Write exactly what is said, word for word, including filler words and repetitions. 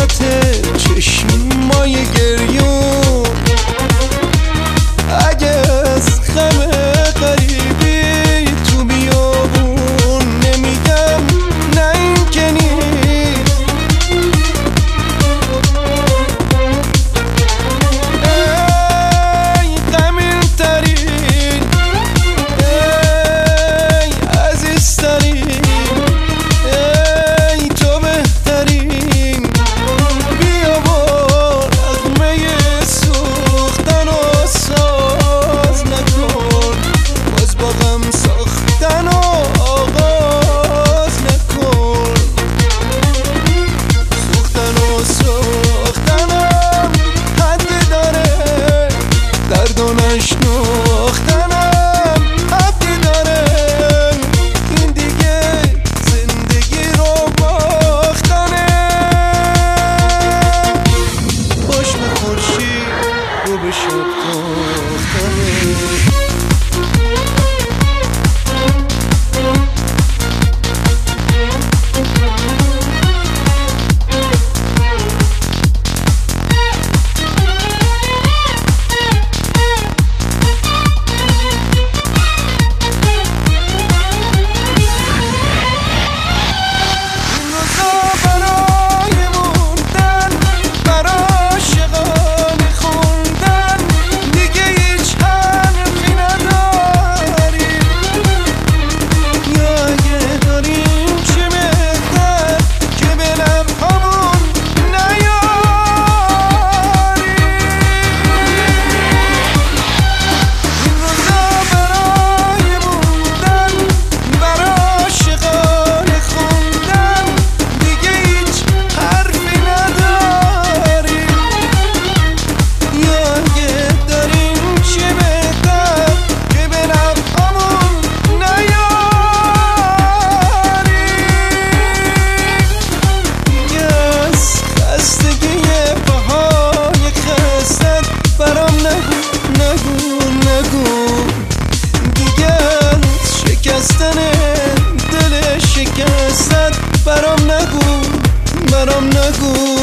حسرت چشمای گریون، اگه از غم غریبی تو بیابون نمیگم نه این که نیست. ای غمین ترین، ای عزیزترین، ای تو بهترین، بیا با نغمه سوختن و ساز نکن، باز با غم ساختن و آغاز نکن. سوختن و ساختنم حدی داره، درد و نشناختنم حدی داره، این دیگه زندگی رو باختنه. باش به خورشید رو به شب تاختنه. دل شکستت برام نگو، برام نگو.